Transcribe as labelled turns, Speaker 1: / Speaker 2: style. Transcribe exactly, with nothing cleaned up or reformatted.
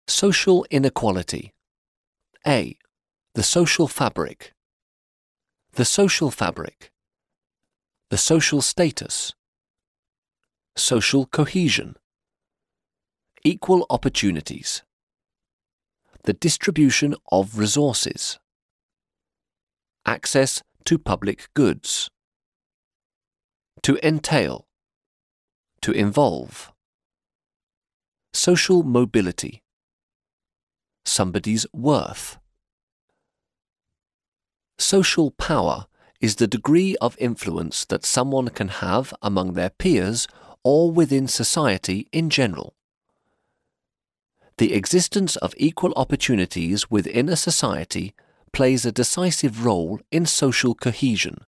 Speaker 1: Social inequality. A. The social fabric. The social fabric. The social status. Social cohesion. Equal opportunities. The distribution of resources. Access to public goods. To entail. To involve. Social mobility. Somebody's worth. Social power is the degree of influence that someone can have among their peers or within society in general. The existence of equal opportunities within a society plays a decisive role in social cohesion.